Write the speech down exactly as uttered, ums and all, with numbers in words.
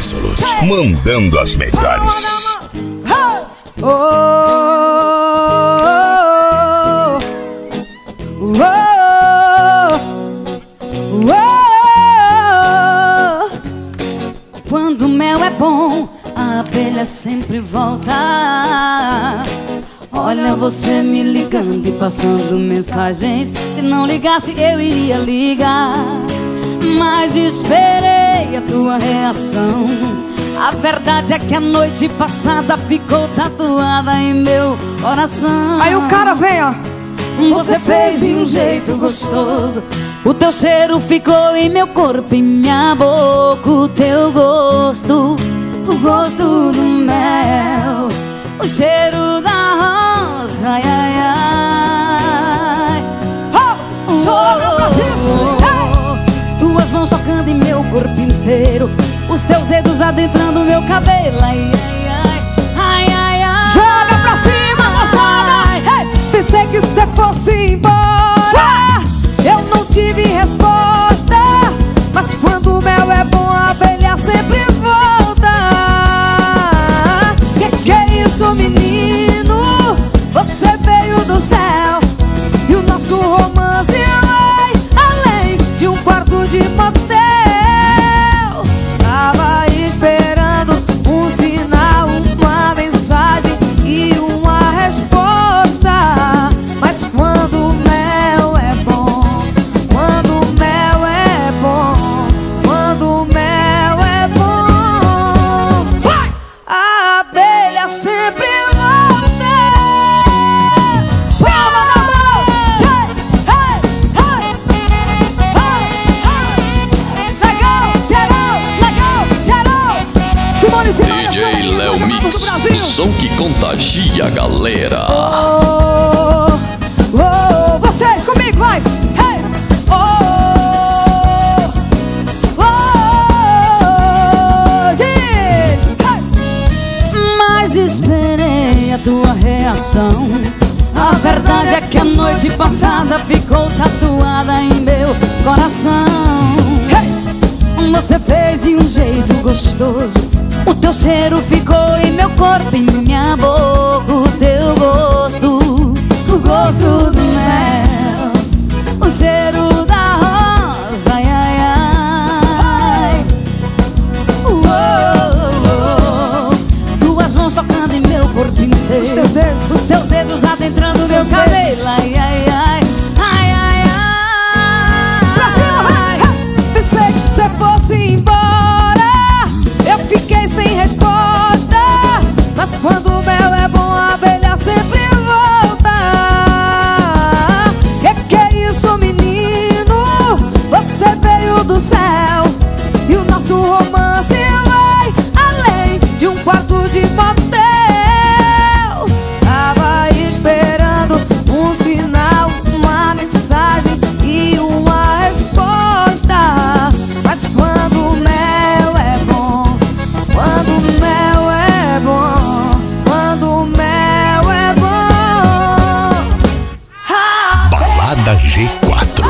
Absolute, mandando as melhores. Oh, oh, oh, oh. Quando o mel é bom, a abelha sempre volta. Olha você me ligando e passando mensagens. Se não ligasse eu iria ligar, mas esperei a tua reação. A verdade é que a noite passada ficou tatuada em meu coração. Aí o cara vem, ó. Você fez de um jeito gostoso. O teu cheiro ficou em meu corpo, em minha boca. O teu gosto, o gosto do mel, o cheiro da rosa, ai, ai, ai. Oh, joga pra cima. Oh, tuas mãos tocando em meu corpo inteiro, os teus dedos adentrando meu cabelo, ai, ai, ai, ai, ai, ai. Joga pra cima, moçada. Hey, pensei que você fosse embora, eu não tive resposta, mas quando o mel é bom, a abelha sempre volta. Que que é isso, menino? Você veio do céu e o nosso romance vai além de um quarto de motel. Tava esperando um sinal, uma mensagem e uma resposta, mas quando o mel é bom, quando o mel é bom, quando o mel é bom, vai! A abelha sempre volta. Palma na mão! Hey, hey, hey, hey, hey. Legal, geral, legal, geral. Simone Simone, D J Léo Mix, o som que contagia a galera. Oh, oh, vocês comigo, vai! Hey! Oh, oh, oh, gente! Hey! Mas esperei a tua reação. A verdade é que a noite passada ficou tatuada em meu coração. Hey! Você fez de um jeito gostoso, o teu cheiro ficou em meu corpo, em minha boca. O teu gosto, o gosto do mel, o cheiro da rosa, ai, ai, ai. Oh, oh, oh. Tuas mãos tocando em meu corpo inteiro, Os teus dedos, os teus dedos adentrando Os meu teus cabelo, dedos. ai, ai, ai, ai, ai, ai. pra cima, vai! Hey! Pensei que você fosse embora, eu fiquei sem resposta, mas quando o mel é bom, a abelha sempre volta. Que que é isso, menino? Você veio do céu e o nosso romance vai além de um quarto de motel. Tava esperando um sinal, uma mensagem e uma resposta, mas quando o mel é bom, quando o mel é bom, quando o mel é bom, ah, Balada G quatro.